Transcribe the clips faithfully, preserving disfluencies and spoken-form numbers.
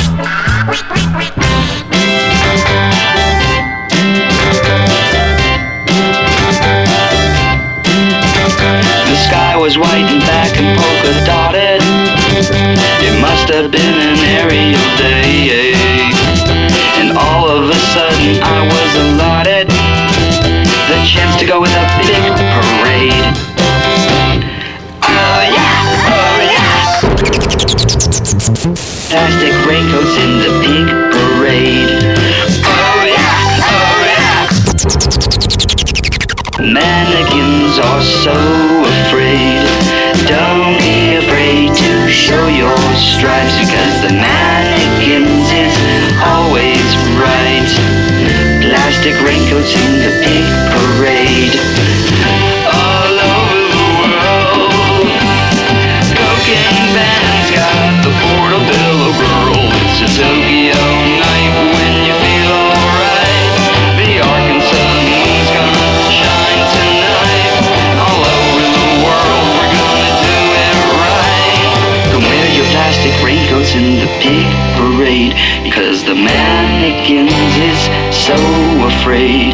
The sky was white and black and polka dotted. It must have been an aerial day. And all of a sudden I was allotted the chance to go with a big parade. Oh yeah, oh yeah. Plastic raincoats in the big parade. Oh yeah, oh yeah. Mannequins are so afraid. Don't be afraid to show your stripes, because the mannequins is always right. Plastic raincoats in the big parade. All over the world, cocaine bands got the portobello girl. It's a Tokyo night when you feel alright. The Arkansas moon's gonna shine tonight. All over the world, we're gonna do it right. Come wear your plastic raincoats in the big parade, because the mannequins is so afraid.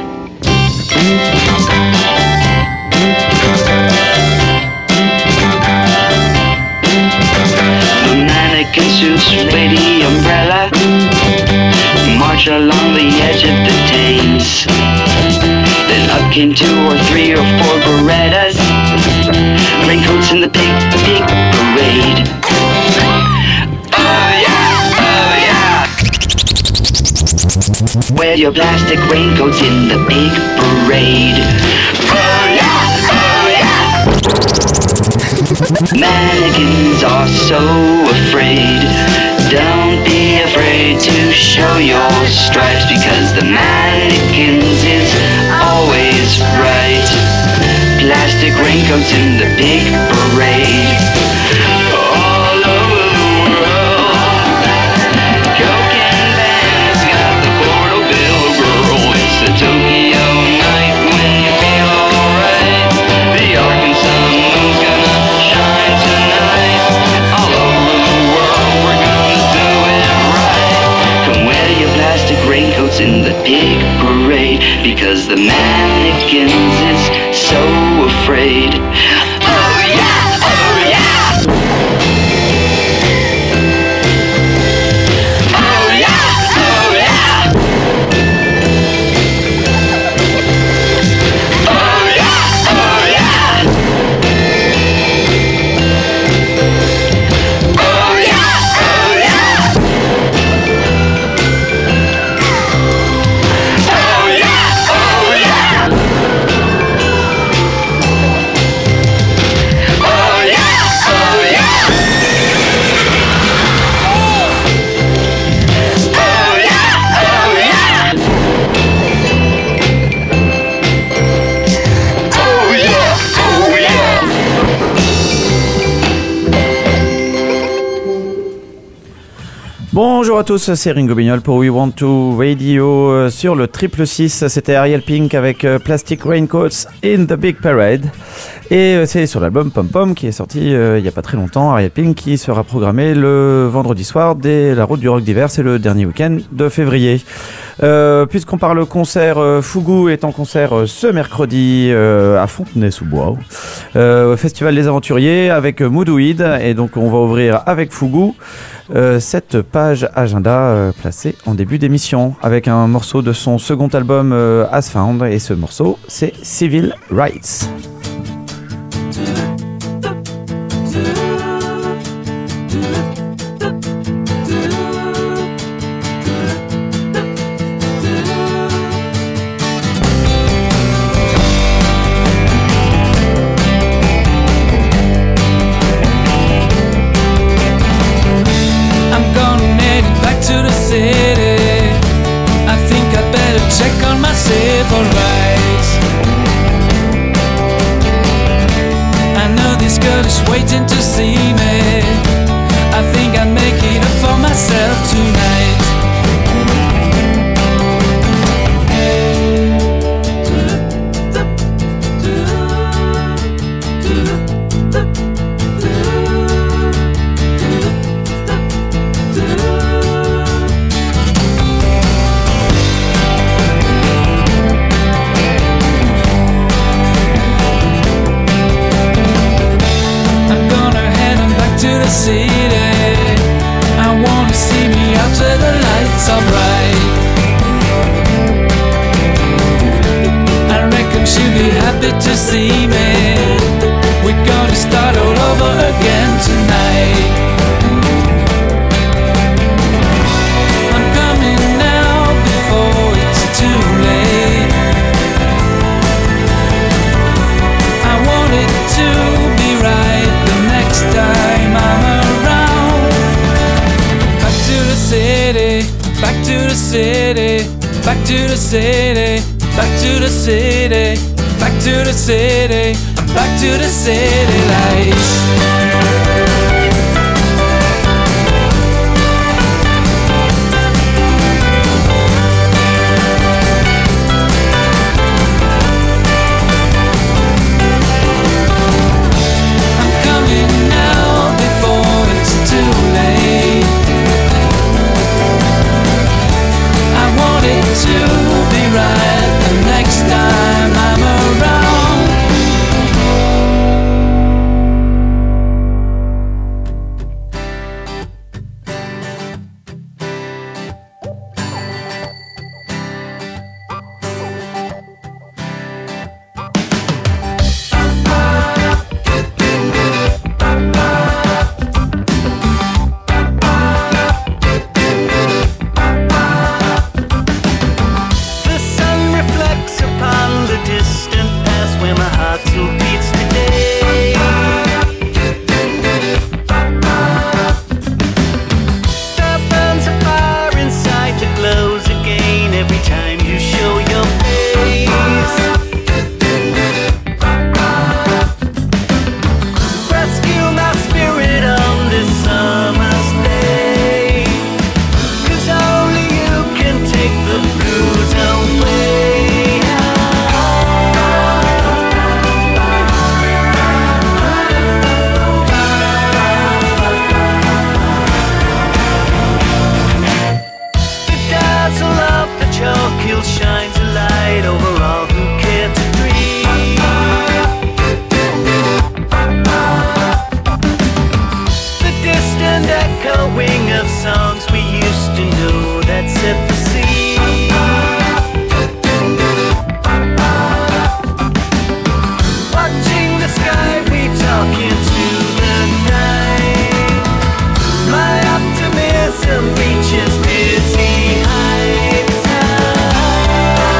The mannequin suits weigh the umbrella, march along the edge of the Thames. Then up came two or three or four Berettas, raincoats in the big, big parade. Oh yeah, oh yeah. Wear your plastic raincoats in the big parade. Oh yeah, oh yeah. Mannequins are so afraid. Don't be afraid to show your stripes, because the mannequins is always right. Plastic raincoats in the big parade. All over the world, cocaine bands got the portobello girl. It's a Tokyo night when you feel alright. The Arkansas moon's gonna shine tonight. All over the world, we're gonna do it right. Come wear your plastic raincoats in the big parade, because the mannequins is so afraid. Oh yeah, oh yeah. Oh yeah, oh yeah. Oh yeah, oh yeah. Oh yeah, oh yeah. Oh yeah, oh yeah. Oh yeah, oh yeah. Oh yeah, oh yeah. Oh yeah, oh yeah. Bonjour à tous, c'est Ringo Bignol pour We Want to Radio euh, sur le triple six. C'était Ariel Pink avec euh, Plastic Raincoats in the Big Parade. Et euh, c'est sur l'album Pom Pom qui est sorti euh, il n'y a pas très longtemps. Ariel Pink qui sera programmé le vendredi soir dès la route du rock d'hiver, c'est le dernier week-end de février. Euh, puisqu'on parle concert, euh, Fougou est en concert euh, ce mercredi euh, à Fontenay-sous-Bois, euh, au Festival des Aventuriers avec Moodouid. Et donc on va ouvrir avec Fougou euh, cette page agenda euh, placée en début d'émission avec un morceau de son second album euh, As Found. Et ce morceau, c'est Civil Rights. Check on my civil rights. where the lights are bright. I reckon she'll be happy to see me. We're gonna start all over again tonight. I'm coming now before it's too late. I want it to be right the next time I'm around. Back to the city, back to the city, back to the city, back to the city, back to the city, back to the city lights. Reaches dizzy heights.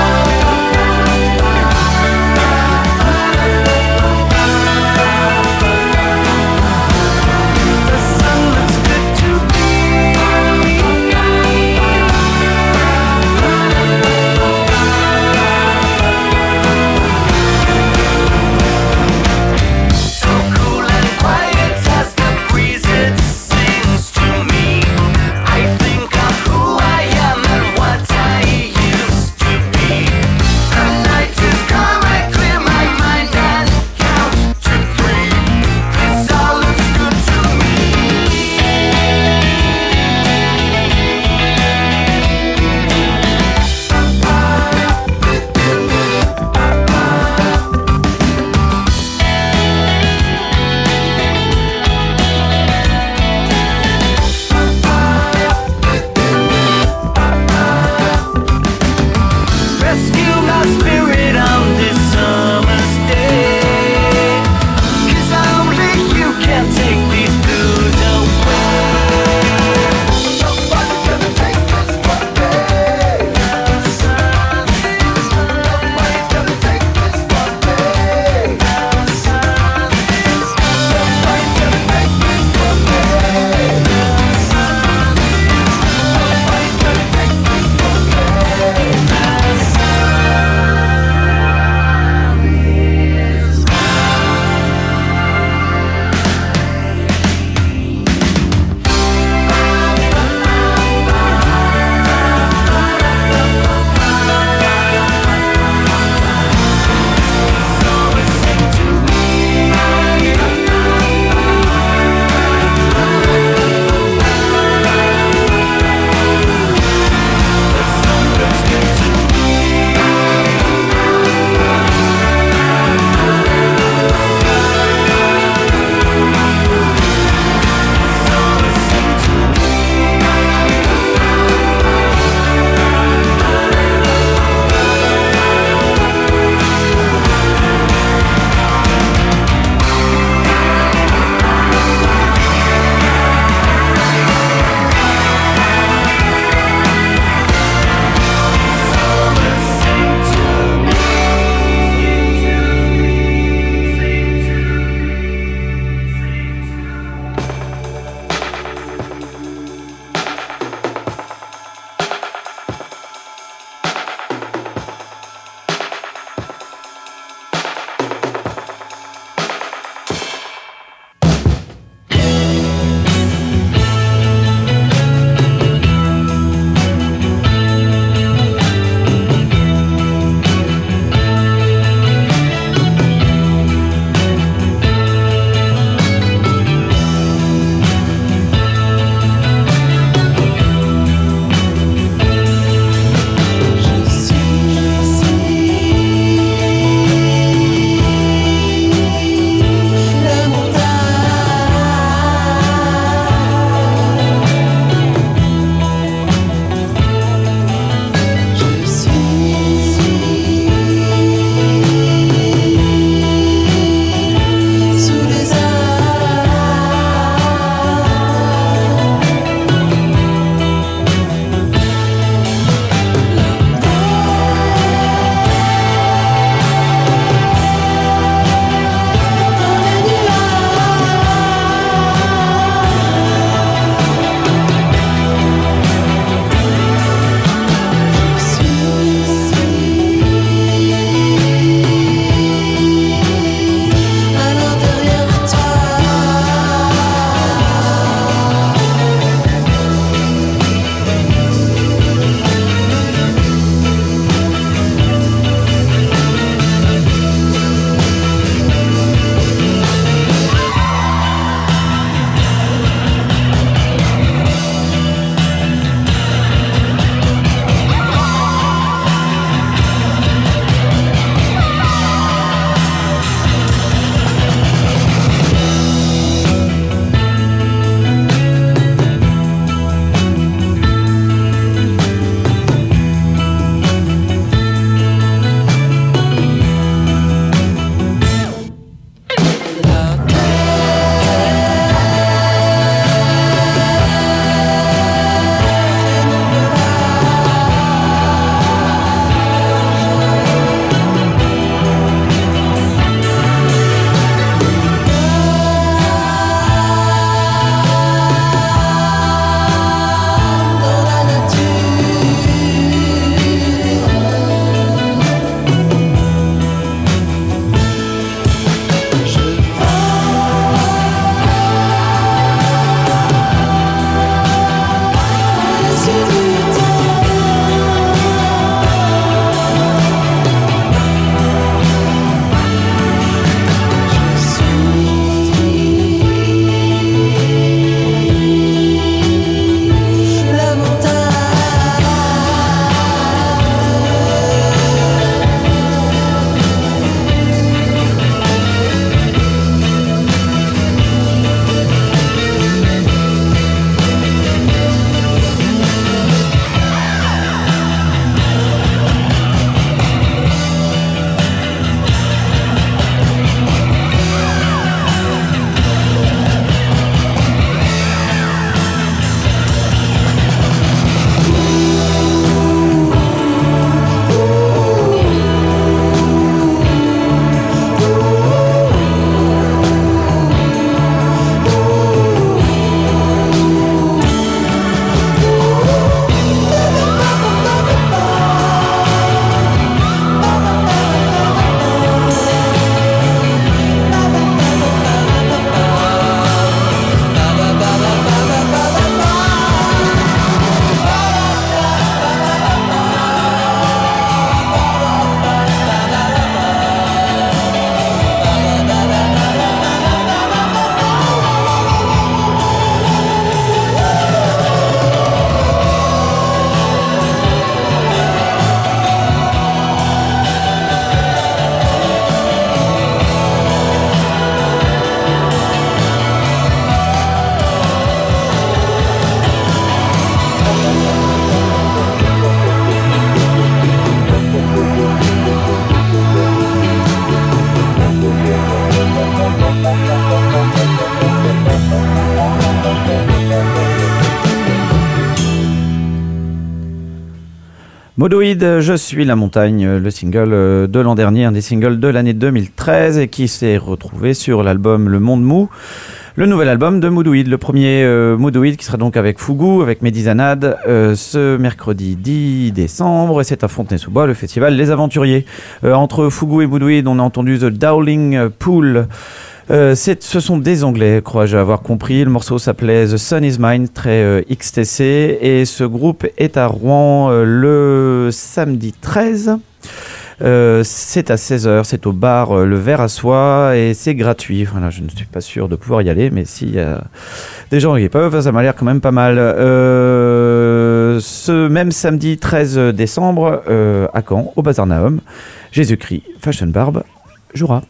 Modoid, Je suis la montagne, le single de l'an dernier, un des singles de l'année deux mille treize et qui s'est retrouvé sur l'album Le Monde Mou, le nouvel album de Modoid, le premier euh, Modoid qui sera donc avec Fougou, avec Mehdi Zanad, euh, ce mercredi dix décembre, et c'est à Fontenay-sous-Bois, le festival Les Aventuriers. Euh, entre Fougou et Modoid, on a entendu The Dowling Pool. Euh, c'est, ce sont des Anglais, crois-je avoir compris. Le morceau s'appelait The Sun Is Mine, très euh, X T C, et ce groupe est à Rouen euh, le samedi treize. Euh, c'est à seize heures, c'est au bar euh, Le Verre à Soie et c'est gratuit. Voilà, je ne suis pas sûr de pouvoir y aller, mais s'il y a des gens qui peuvent, ça m'a l'air quand même pas mal. Euh, ce même samedi treize décembre, euh, à Caen, au Bazar Nahum, Jésus-Christ Fashion Barbe jouera.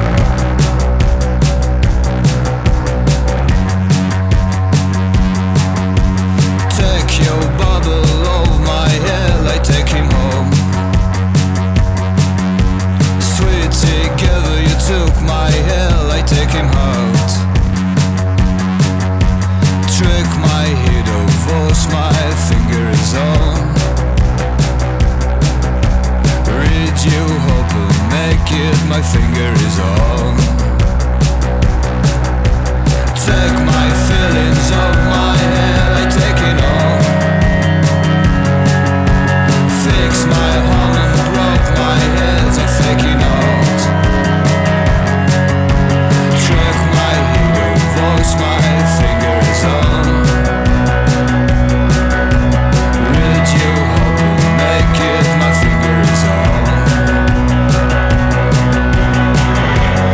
My finger is on. Take my feelings of my head, I take it on. Fix my home and broke my head, I fake it out. Track my hero voice, my finger is on. Read you hope and make it, my finger is on.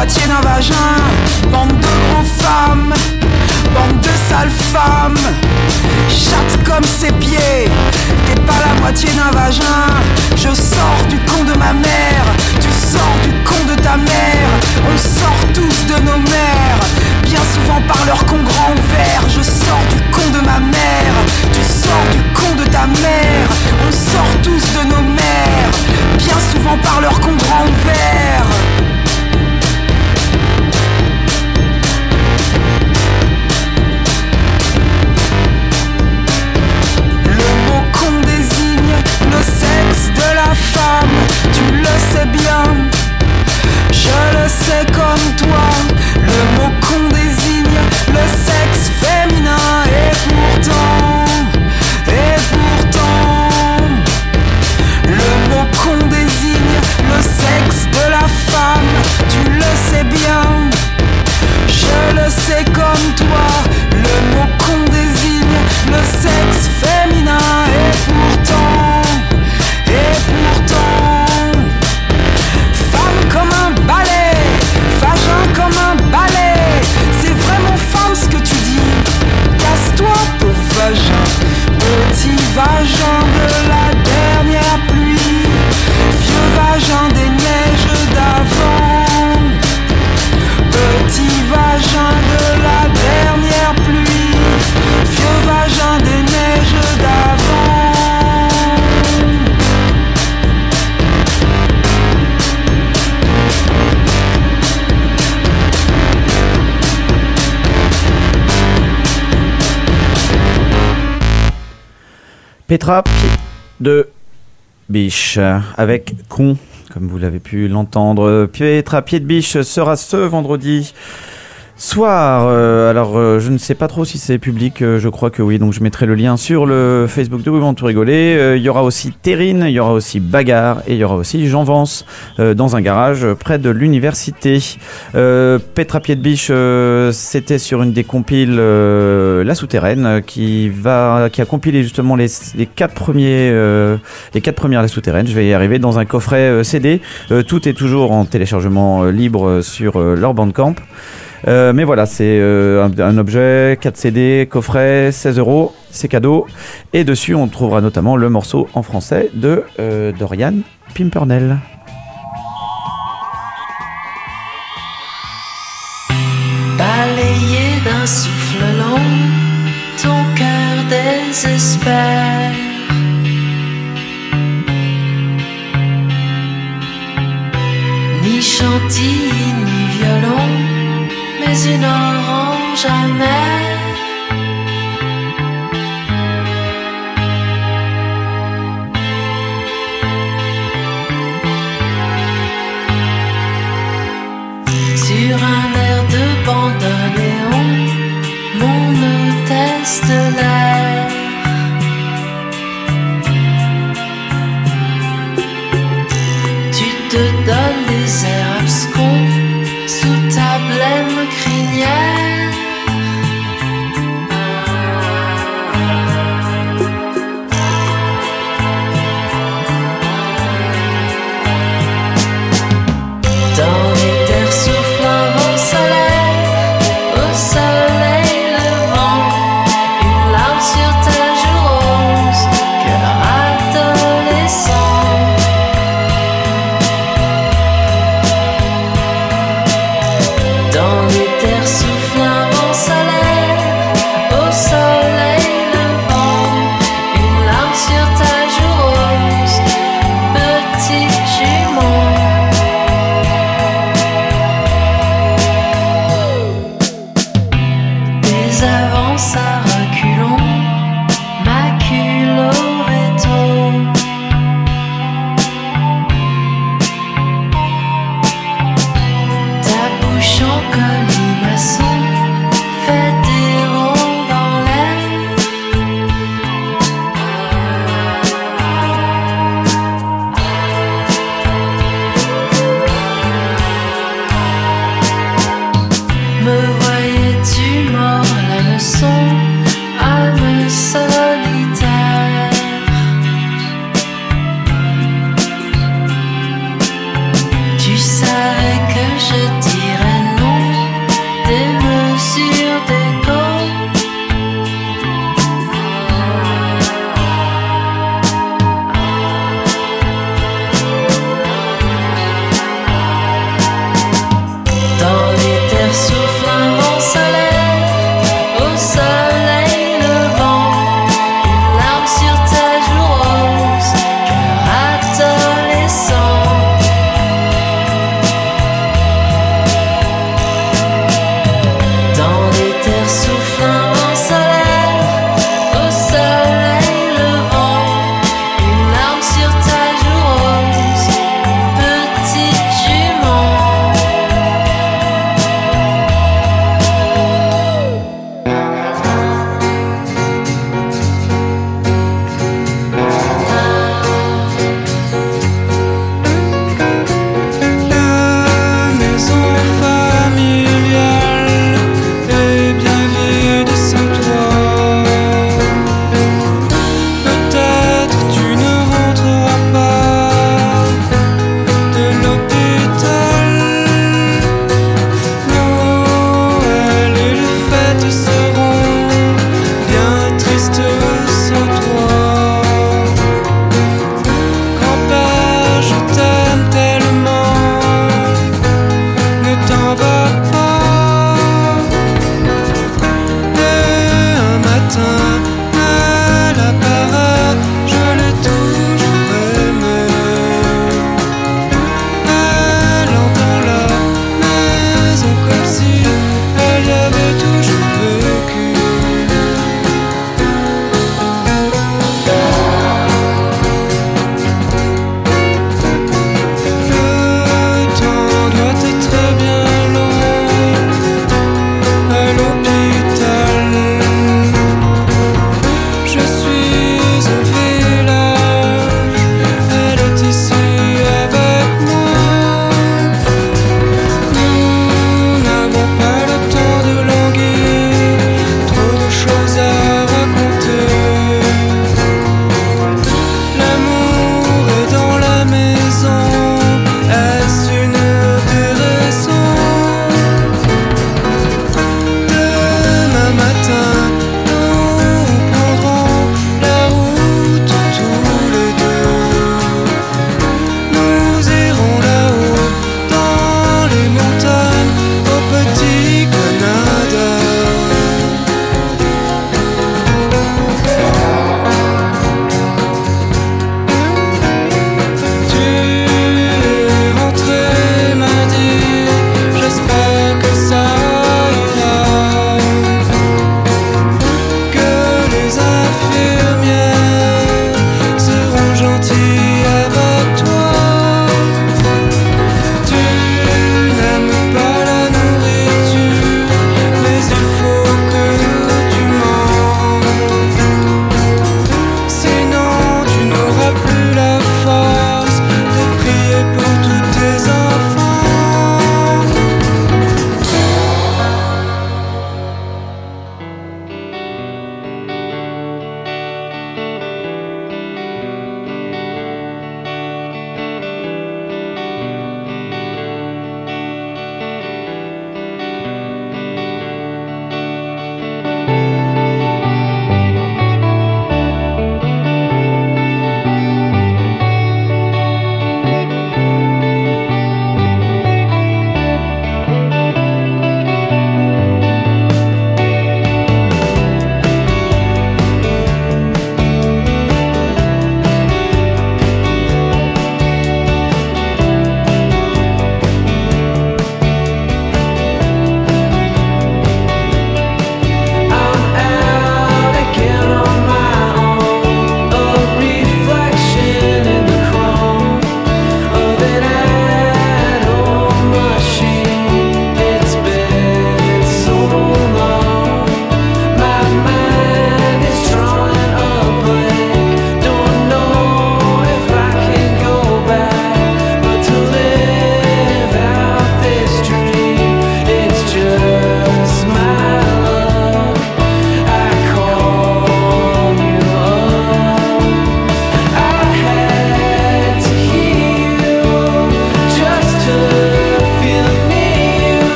moitié d'un vagin. Bande de gros femmes, bande de sales femmes, chatte comme ses pieds. T'es pas la moitié d'un vagin. Je sors du con de ma mère, tu sors du con de ta mère. On sort tous de nos mères, bien souvent par leur con grand ouvert. Je sors du con de ma mère, tu sors du con de ta mère. On sort tous de nos mères, bien souvent par leur con grand ouvert. Le sexe de la femme, tu le sais bien, je le sais comme toi. Le mot con désigne le sexe féminin. Et pourtant, et pourtant, le mot con désigne le sexe de la femme, tu le sais bien, je le sais comme toi. Le mot con désigne le sexe féminin. Et pourtant, et pourtant, femme comme un balai, vagin comme un balai. C'est vraiment femme ce que tu dis. Casse-toi pauvre vagin, petit vagin de la dernière pluie, vieux vagin des neiges d'avant. Petit vagin de la dernière pluie, vieux vagin des neiges d'avant. Petra Pied de Biche avec Con, comme vous l'avez pu l'entendre. Petra Pied de Biche sera ce vendredi soir. Euh, alors, euh, je ne sais pas trop si c'est public, euh, je crois que oui, donc je mettrai le lien sur le Facebook de We Want to Rigoler. Euh, il y aura aussi Terrine, il y aura aussi Bagarre et il y aura aussi Jean Vance euh, dans un garage près de l'université. Euh, Petra Pied de Biche, euh, c'était sur une des compiles euh, La Souterraine qui va, qui a compilé justement les, les quatre premiers, euh, les quatre premières La Souterraine. Je vais y arriver dans un coffret euh, C D. Euh, tout est toujours en téléchargement euh, libre sur euh, leur Bandcamp. Euh, mais voilà, c'est euh, un, un objet, quatre C D, coffret, seize euros, c'est cadeau. Et dessus, on trouvera notamment le morceau en français de euh, Dorian Pimpernel. Balayé d'un souffle long, ton cœur désespère. Ni chantilly, ni violon, mais une orange amère. Sur un air de bandoneon, mon hôtesse de l'air. Tu te donnes des airs abscons sous ta blême crinière. Dans les terres souffle un vent solaire, au soleil levant, une larme sur ta joue rose, cœur adolescent. Dans les terres souffle un vent solaire, au soleil levant, une larme sur ta joue rose, petit jumeau. Des avances à reculons, macule au rétro. Ta bouche en colimaçon,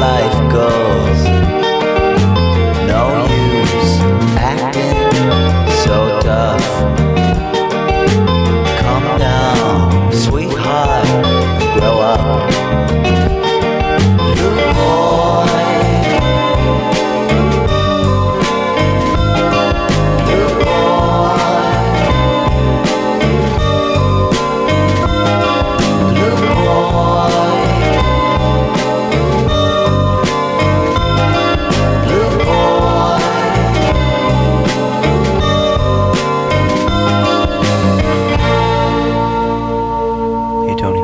life goes. No use acting so tough. Calm down, sweetheart, grow up. Blue boy, blue boy, blue boy, blue boy. Hey Tony.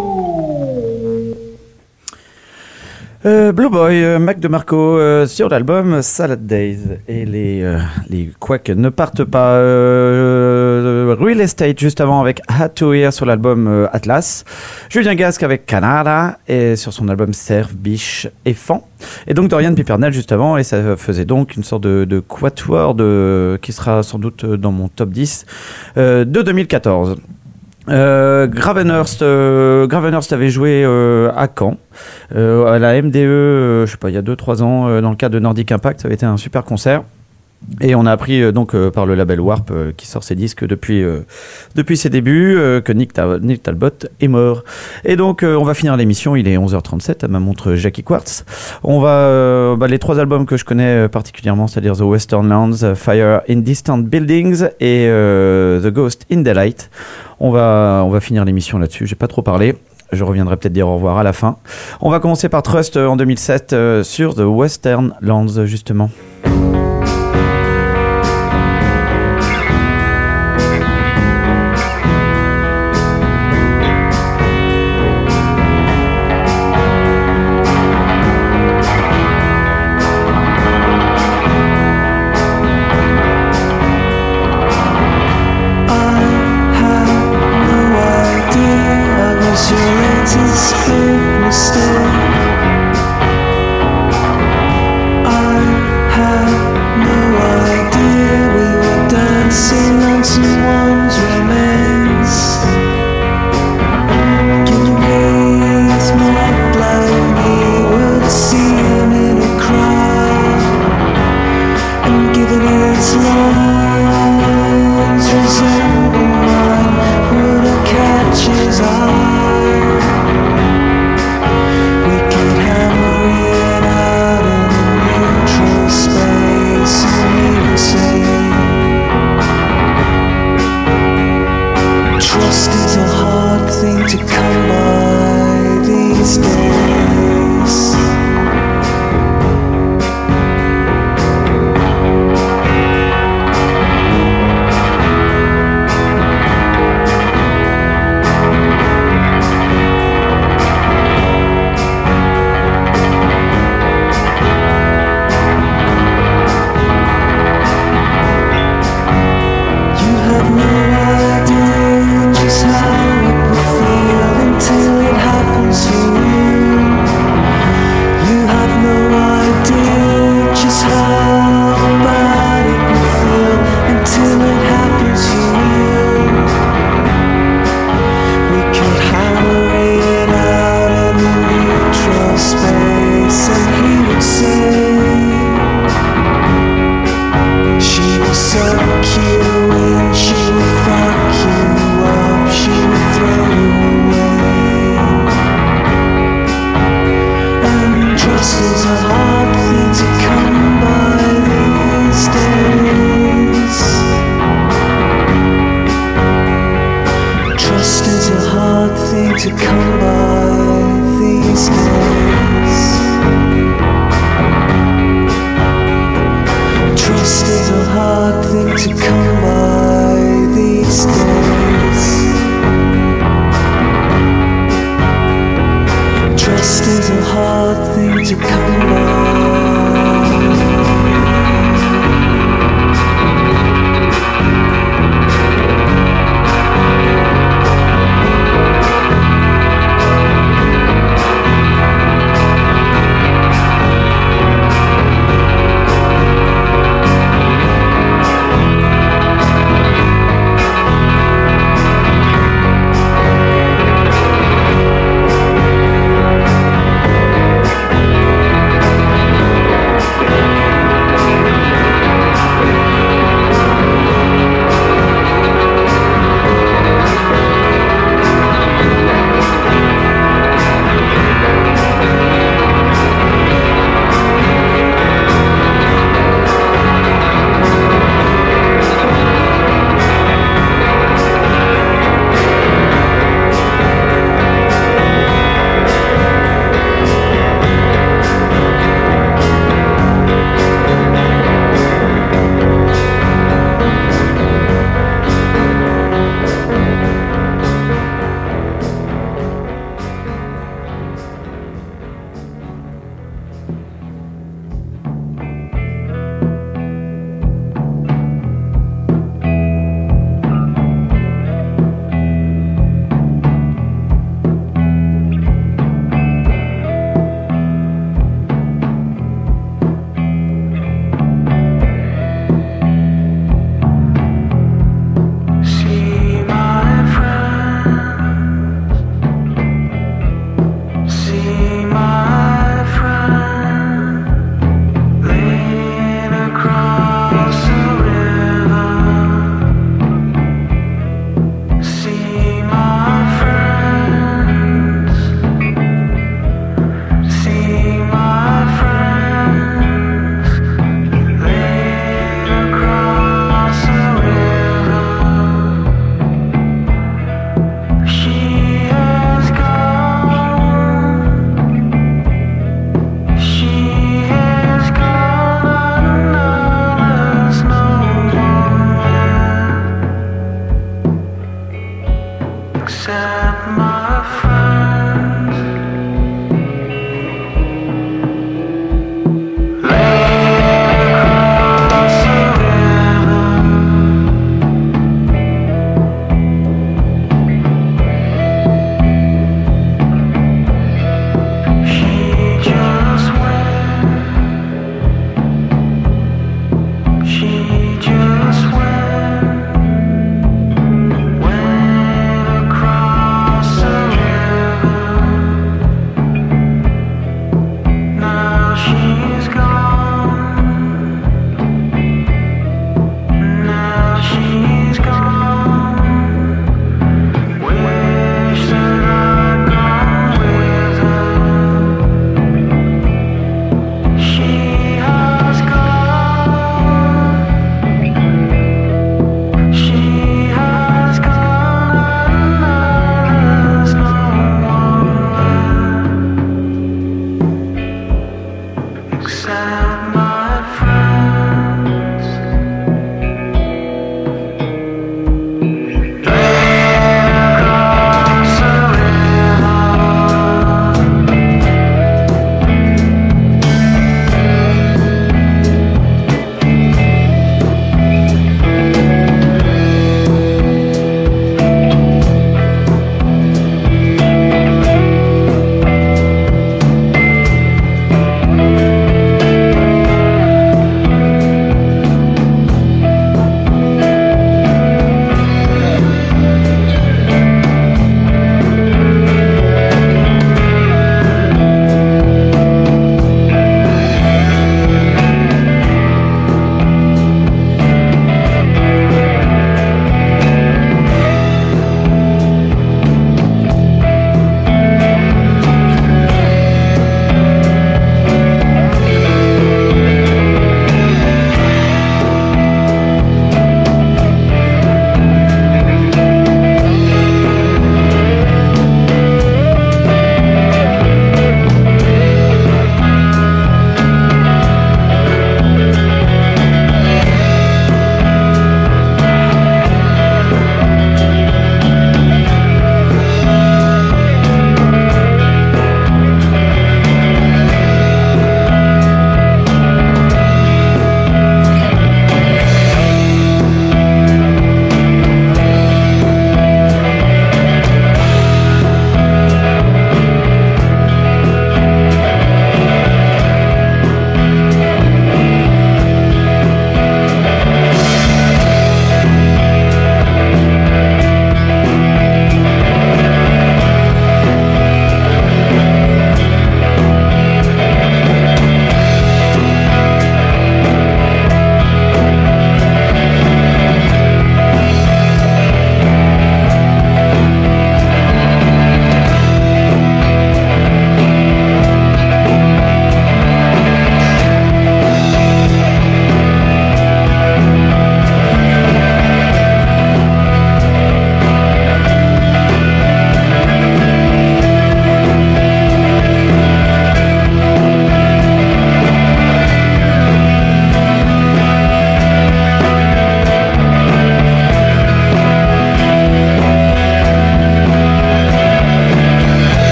Euh, Blue Boy, euh, Mac DeMarco euh, sur l'album Salad Days. Et les, euh, les Quacks ne partent pas. Euh, Real Estate juste avant avec Had to Hear sur l'album euh, Atlas. Julien Gasque avec Canada et sur son album Serve, Biche et Fan. Et donc Dorian Pimpernel juste avant. Et ça faisait donc une sorte de, de quatuor de, qui sera sans doute dans mon top dix euh, de deux mille quatorze. Euh, Gravenhurst, euh, Gravenhurst avait joué euh, à Caen, euh, à la M D E, euh, je sais pas, il y a deux trois ans, euh, dans le cadre de Nordic Impact. Ça avait été un super concert. Et on a appris euh, donc euh, par le label Warp euh, qui sort ses disques depuis euh, depuis ses débuts euh, que Nick, Ta- Nick Talbot est mort. Et donc euh, on va finir l'émission, il est onze heures trente-sept à ma montre Jackie Quartz. On va euh, bah, les trois albums que je connais euh, particulièrement, c'est-à-dire The Western Lands, uh, Fire in Distant Buildings et euh, The Ghost in the Light. On va on va finir l'émission là-dessus, j'ai pas trop parlé. Je reviendrai peut-être dire au revoir à la fin. On va commencer par Trust euh, en deux mille sept euh, sur The Western Lands justement.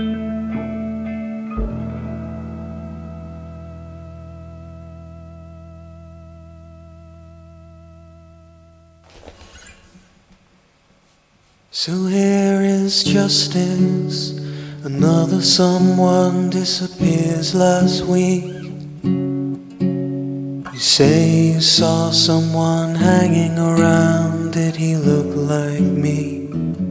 So here is justice. Another someone disappears last week. You say you saw someone hanging around. Did he look like me?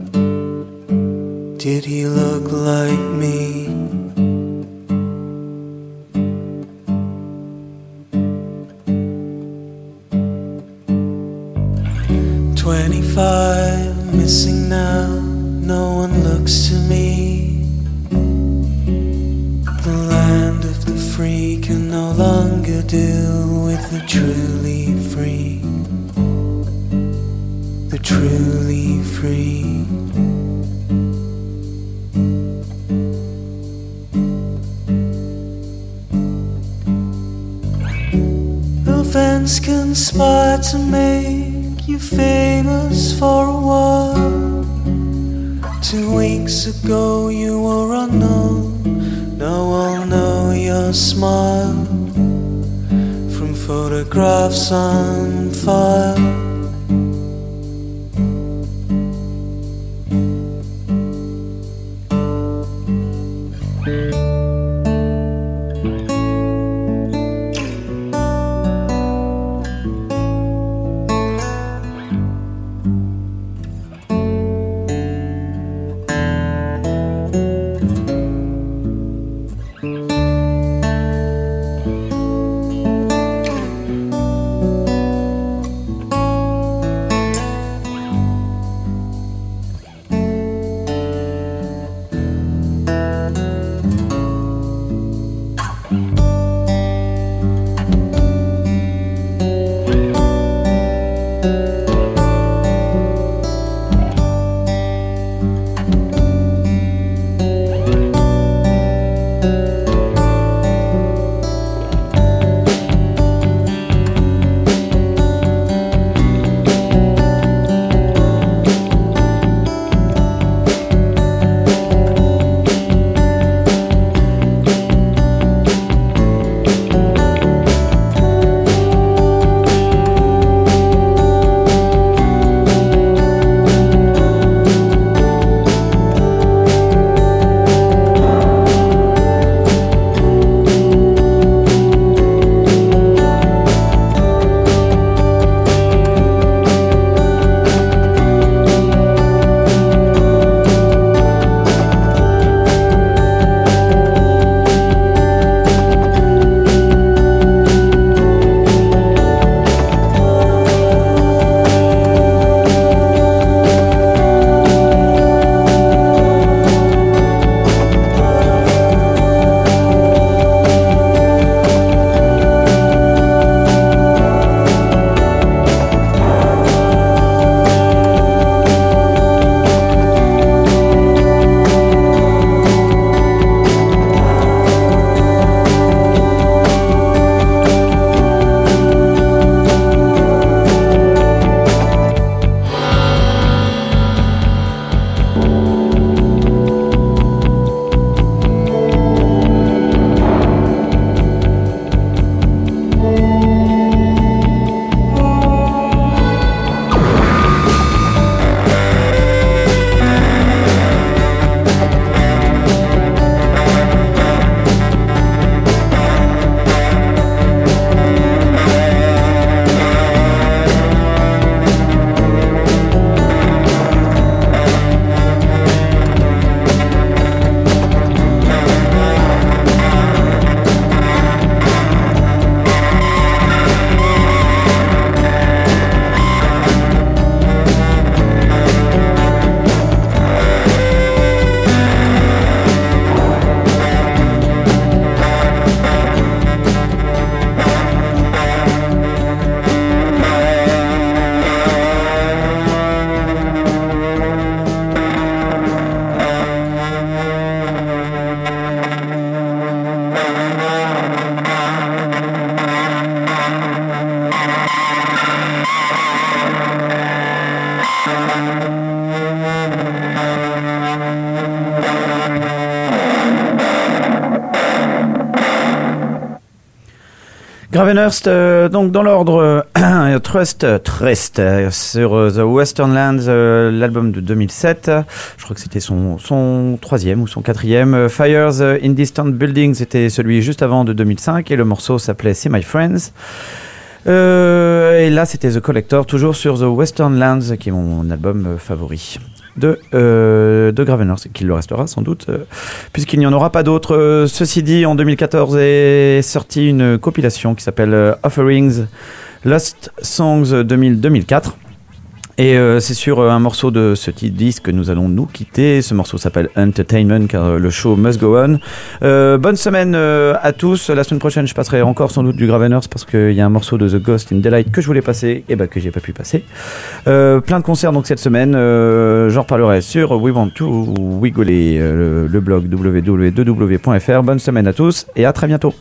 Did he look like me? Twenty-five missing now, no one looks to me. The land of the free can no longer deal with the truly free. The truly free. Events conspire to make you famous for a while. Two weeks ago you were unknown. Now I'll know your smile from photographs on file. Gravenhurst, euh, donc dans l'ordre, euh, Trust, Trust euh, sur euh, The Western Lands, euh, l'album de deux mille sept. Je crois que c'était son, son troisième ou son quatrième. Euh, Fires in Distant Buildings, c'était celui juste avant de deux mille cinq et le morceau s'appelait See My Friends. Euh, et là, c'était The Collector, toujours sur The Western Lands, qui est mon album euh, favori de, euh, de Gravenhurst, qu'il le restera sans doute, euh, puisqu'il n'y en aura pas d'autres. Euh, ceci dit, en deux mille quatorze est sortie une compilation qui s'appelle euh, Offerings Lost Songs deux mille quatre. Et euh, c'est sur euh, un morceau de ce petit disque que nous allons nous quitter. Ce morceau s'appelle Entertainment, car euh, le show must go on. Euh, bonne semaine euh, à tous. La semaine prochaine, je passerai encore sans doute du Gravenhurst, parce qu'il y a un morceau de The Ghost in Daylight que je voulais passer et bah, que j'ai pas pu passer. Euh, plein de concerts donc cette semaine. Euh, j'en reparlerai sur We Want to Wiggly, euh, le, le blog w w w point f r. Bonne semaine à tous et à très bientôt.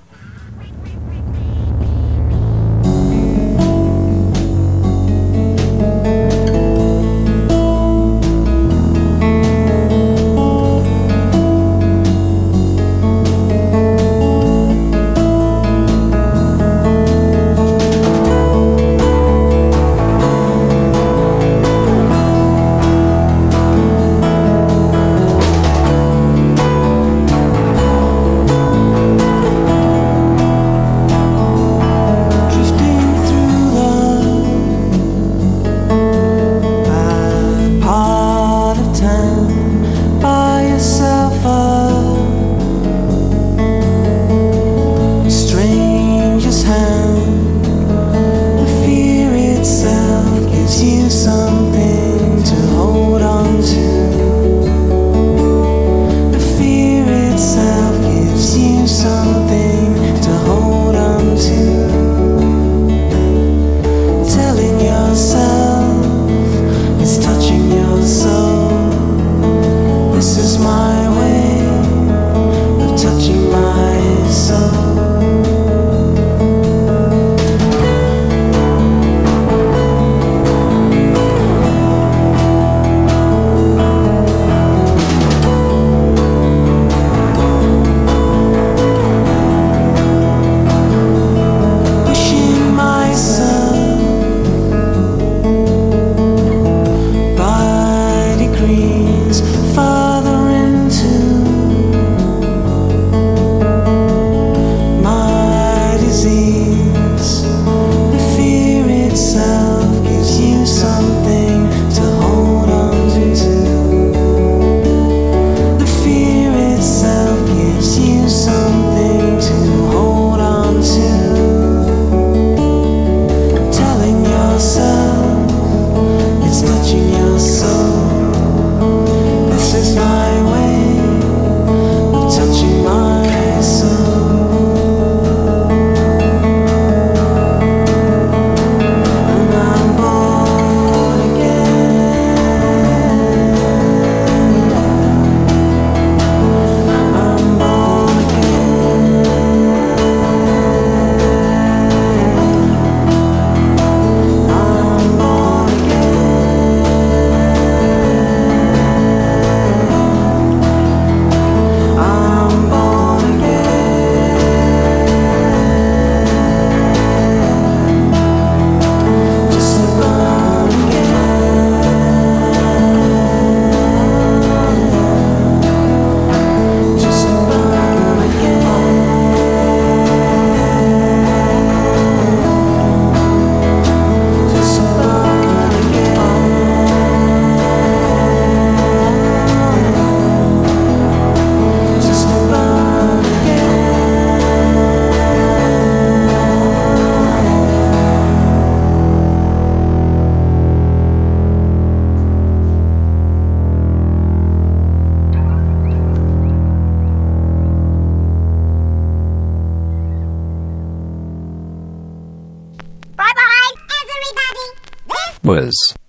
Was